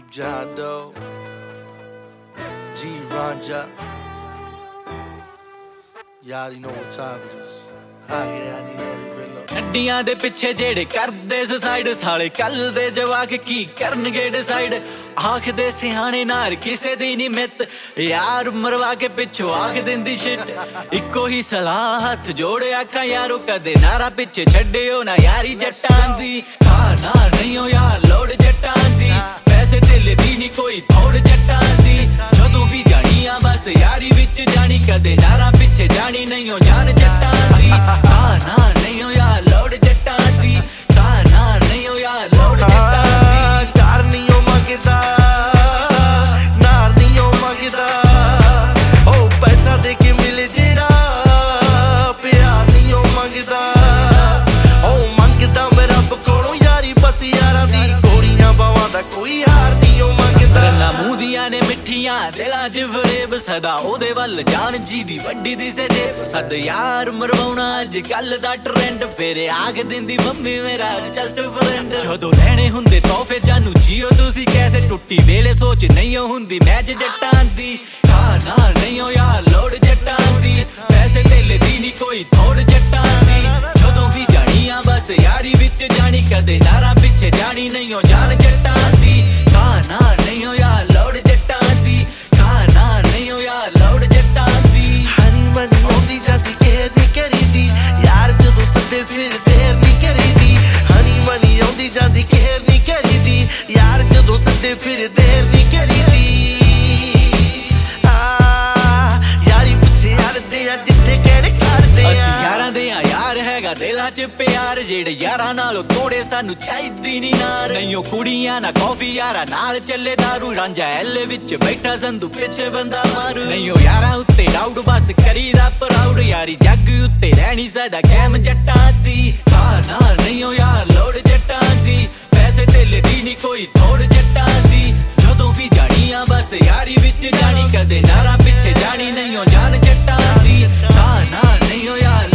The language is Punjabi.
Deep John Doe, G Ranja. Y'all already know what time it is. ਨੱਡੀਆਂ ਦੇ ਪਿੱਛੇ ਜਿਹੜੇ ਕਰਦੇ ਸੁਸਾਈਡ ਸਾਲੇ ਕੱਲ ਦੇ ਜਵਾਕ ਕੀ ਕਰਨਗੇ ਡਿਸਾਈਡ ਆਖਦੇ ਸਿਆਣੇ ਨਾਰ ਕਿਸੇ ਦੀ ਨੀ ਮਿੱਤ ਯਾਰ ਮਰਵਾ ਕੇ ਪਿੱਛੋਂ ਆਖ ਦਿੰਦੀ ਸ਼ਿਟ ਇੱਕੋ ਹੀ ਸਲਾਹ ਹੱਥ ਜੋੜੇ ਆਖਾਂ ਯਾਰੋ ਕਦੇ ਨਾਰਾ ਪਿੱਛੇ ਛੱਡਿਓ ਨਾ ਯਾਰੀ ਜੱਟਾਂ ਦੀ ਨਾ ਨਹੀਂ ਹੋ ਯਾਰ ਲੋੜ ਜੱਟਾਂ ਦੀ ਪੈਸੇ ਧੇਲੇ ਦੀ ਨੀ ਕੋਈ ਥੋੜ ਜੱਟਾਂ ਦੀ ਜਦੋਂ ਵੀ ਜਾਣੀ ਆ ਬਸ ਯਾਰੀ ਵਿੱਚ ਜਾਣੀ ਕਦੇ ਨਾਰਾ ਪਿੱਛੇ ਜਾਣੀ ਨਹੀਂ ਹੋ ਜਾਨ ਜੱਟਾਂ ਦੀ ਨਾ ਨਹੀਂ ਹੋ ਯਾਰ ਲੋੜ ਜੱਟਾਂ ਦੀ ਨਾ ਨਹੀਂ ਹੋ ਯਾਰ ਲੋੜ ਜੱਟਾਂ ਦੀ ਕਾਰ ਨਹੀਂ ਹੋ ਮੰਗਦਾ ਨਾਰ ਨਹੀਂ ਹੋ ਮੰਗਦਾ ਉਹ ਪੈਸਾ ਦੇ ਕੇ ਮਿਲੇ ਜਿਹੜਾ ਪਿਆਰ ਨਹੀਂ ਹੋ ਮੰਗਦਾ ਉਹ ਮੰਗਦਾ ਮੈਂ ਰੱਬ ਕੋਲੋਂ ਯਾਰੀ ਬਸ ਯਾਰਾਂ ਦੀ ਗੋਲੀਆਂ ਬਾਵਾਂ ਦਾ ਕੋਈ ਹਾਰ ਨਹੀਂ ਹੋ ਮੰਗਦਾ ਨਾ ਮੂੰਹ ਦੀਆਂ ਨੇ ਮਿੱਠੀਆਂ ਦਿਲਾਂ 'ਚ ਫਰੇਬ ਸਦਾ ਉਹਦੇ ਵੱਲ ਜਾਨ ਜੀ ਦੀ ਵੱਡੀ ਦੀ ਸਜੇ ਸਦ ਯਾਰ ਮਰਵਾਉਣਾ ਅੱਜ ਕੱਲ ਦਾ ਟ੍ਰੈਂਡ ਫੇਰ ਆਖ ਦਿੰਦੀ ਮੰਮੀ ਮੇਰਾ ਜਸਟ ਫਰੈਂਡ ਜਦੋਂ ਲੈਣੇ ਹੁੰਦੇ ਤੋਹਫੇ ਜਾਨੂ ਜੀਓ ਤੁਸੀਂ ਕੈਸੇ ਟੁੱਟੀ ਵੇਲੇ ਸੋਚ ਨਹੀਂ ਹੁੰਦੀ ਮੈਚ ਜੱਟਾਂ ਦੀ ਨਾ ਨਹੀਂ ਹੋ ਯਾਰ ਲੋੜ ਜੱਟਾਂ ਦੀ ਪੈਸੇ ਧੇਲੇ ਦੀ ਨੀ ਕੋਈ ਥੋੜ ਜੱਟਾਂ ਦੀ ਜਦੋਂ ਵੀ ਜਾਣੀ ਆ ਬਸ ਯਾਰੀ ਵਿੱਚ ਜਾਣੀ ਕਦੇ ਨਾਰਾ ਪਿੱਛੇ ਜਾਣੀ ਨਹੀਂ ਹੋ ਜਾਨ ਜੱਟਾਂ ਦੀ ਨਾ ਨਹੀਂ ਹੋ ਯਾਰ ਲੋੜ ਜੱਟਾਂ ਦੀ ਨਾ ਨਹੀਂ ਹੋ ਯਾਰ ਲੋੜ ਜੱਟਾਂ ਦੀ ਹਨੀ ਮਨੀ ਆਉਂਦੀ ਜਾਂਦੀ ਕੇਅਰ ਨਹੀਂ ਕਰੀਦੀ ਯਾਰ ਜਦੋਂ ਸੱਦੇ ਫਿਰ ਦੇਰ ਨਹੀਂ ਕਰੀਦੀ ਹਨੀ ਮਨੀ ਆਉਂਦੀ ਜਾਂਦੀ ਕੇਅਰ ਨਹੀਂ ਕਰੀਦੀ ਯਾਰ ਜਦੋਂ ਸੱਦੇ ਫਿਰ ਦੇਰ ਨਹੀਂ ਕਰੀਦੀ ਯਾਰੀ ਪਿੱਛੇ ਹਰਦੇ ਆ ਜਿੱਥੇ ਕਹਿਣੇ ਕਰਦੇ ਆ ਅਸੀਂ ਯਾਰਾਂ ਦੇ ਆ ਯਾਰ ਹੈਗਾ ਦਿਲਾਂ 'ਚ ਪਿਆਰ ਜਿਹੜੇ ਯਾਰਾਂ ਨਾਲੋਂ ਥੋੜੇ ਸਾਨੂੰ ਚਾਹੀਦੀ ਨੀ ਨਾਰ ਨਹੀਂ ਉਹ ਕੁੜੀਆਂ ਨਾ ਕਾਫੀ ਯਾਰਾਂ ਨਾਲ ਚੱਲੇ ਦਾਰੂ ਰਾਂਝਾ ਐਲੇ ਵਿੱਚ ਬੈਠਾ ਸੰਧੂ ਪਿੱਛੇ ਬੰਦਾ ਮਾਰੂ ਨਹੀਂ ਉਹ ਯਾਰਾਂ ਉੱਤੇ ਡਾਊਟ ਬਸ ਕਰੀਦਾ ਪ੍ਰਾਊਡ ਯਾਰੀ ਜੱਗ ਉੱਤੇ ਰਹਿਣੀ ਸਦਾ ਕੈਮ ਜੱਟਾਂ ਦੀ ਨਾ ਨਹੀਂ ਉਹ ਯਾਰ ਲੋੜ ਜੱਟਾਂ ਦੀ ਪੈਸੇ ਧੇਲੇ ਦੀ ਨੀ ਕੋਈ ਥੋੜ ਜੱਟਾਂ ਦੀ ਜਦੋਂ ਵੀ ਜਾਣੀ ਆ ਬਸ ਯਾਰੀ ਵਿੱਚ ਜਾਣੀ ਕਦੇ ਨਾਰਾ ਪਿੱਛੇ ਜਾਣੀ ਨਹੀਂ ਹੋ ਜਾਨ ਜੱਟਾਂ ਦੀ ਨਾ ਨਹੀਂ ਹੋ ਯਾਰ